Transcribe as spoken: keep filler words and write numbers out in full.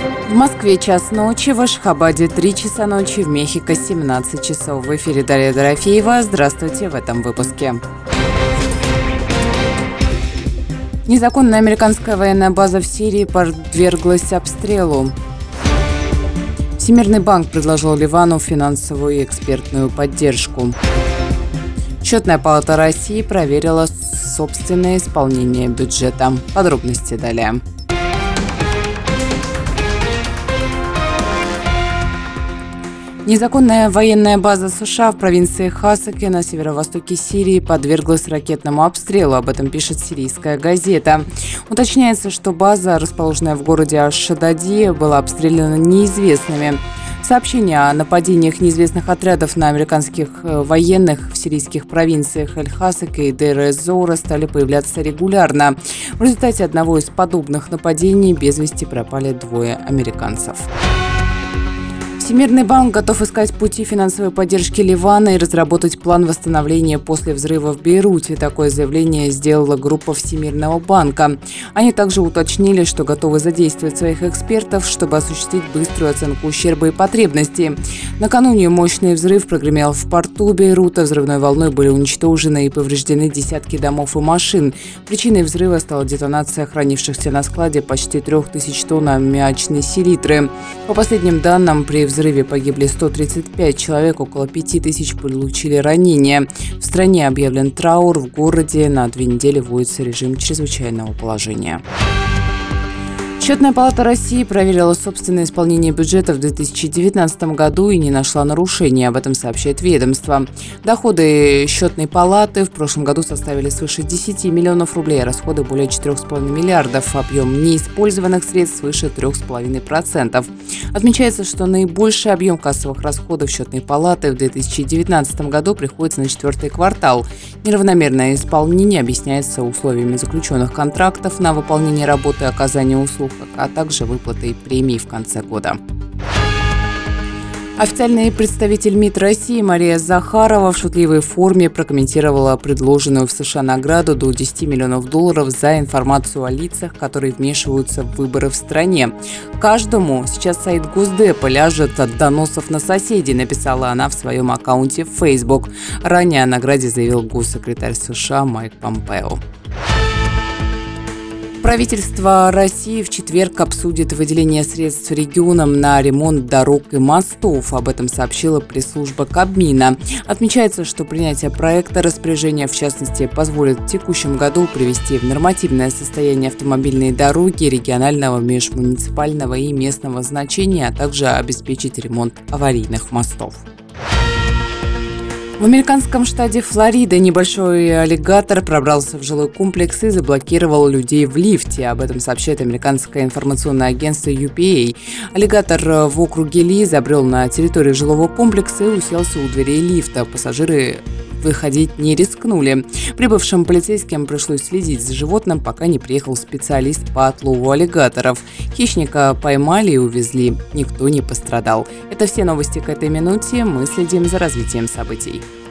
В Москве час ночи, в Ашхабаде три часа ночи, в Мехико семнадцать часов. В эфире Дарья Дорофеева. Здравствуйте в этом выпуске. Незаконная американская военная база в Сирии подверглась обстрелу. Всемирный банк предложил Ливану финансовую и экспертную поддержку. Счетная палата России проверила собственное исполнение бюджета. Подробности далее. Незаконная военная база США в провинции Хасаке на северо-востоке Сирии подверглась ракетному обстрелу. Об этом пишет сирийская газета. Уточняется, что база, расположенная в городе Аш-Шадади, была обстреляна неизвестными. Сообщения о нападениях неизвестных отрядов на американских военных в сирийских провинциях Эль-Хасаке и Дейр-эз-Зора стали появляться регулярно. В результате одного из подобных нападений без вести пропали двое американцев. Всемирный банк готов искать пути финансовой поддержки Ливана и разработать план восстановления после взрыва в Бейруте. Такое заявление сделала группа Всемирного банка. Они также уточнили, что готовы задействовать своих экспертов, чтобы осуществить быструю оценку ущерба и потребностей. Накануне мощный взрыв прогремел в порту Бейрута. Взрывной волной были уничтожены и повреждены десятки домов и машин. Причиной взрыва стала детонация хранившихся на складе почти трех тысяч тонн аммиачной селитры. По последним данным, при взрыве В взрыве погибли сто тридцать пять человек, около пяти тысяч получили ранения. В стране объявлен траур, в городе на две недели вводится режим чрезвычайного положения. Счетная палата России проверила собственное исполнение бюджета в две тысячи девятнадцатом году и не нашла нарушений. Об этом сообщает ведомство. Доходы счетной палаты в прошлом году составили свыше десяти миллионов рублей, а расходы более четырёх с половиной миллиардов. Объем неиспользованных средств свыше трёх с половиной процентов. Отмечается, что наибольший объем кассовых расходов счетной палаты в две тысячи девятнадцатом году приходится на четвертый квартал. Неравномерное исполнение объясняется условиями заключенных контрактов на выполнение работы и оказание услуг, а также выплатой премий в конце года. Официальный представитель МИД России Мария Захарова в шутливой форме прокомментировала предложенную в США награду до десяти миллионов долларов за информацию о лицах, которые вмешиваются в выборы в стране. «Каждому сейчас сайт Госдепа ляжет от доносов на соседей», написала она в своем аккаунте в Facebook. Ранее о награде заявил госсекретарь США Майк Помпео. Правительство России в четверг обсудит выделение средств регионам на ремонт дорог и мостов. Об этом сообщила пресс-служба Кабмина. Отмечается, что принятие проекта распоряжения, в частности, позволит в текущем году привести в нормативное состояние автомобильные дороги регионального, межмуниципального и местного значения, а также обеспечить ремонт аварийных мостов. В американском штате Флорида небольшой аллигатор пробрался в жилой комплекс и заблокировал людей в лифте. Об этом сообщает американское информационное агентство ю пи эй. Аллигатор в округе Ли забрел на территорию жилого комплекса и уселся у дверей лифта. Пассажиры выходить не рискнули. Прибывшим полицейским пришлось следить за животным, пока не приехал специалист по отлову аллигаторов. Хищника поймали и увезли. Никто не пострадал. Это все новости к этой минуте. Мы следим за развитием событий.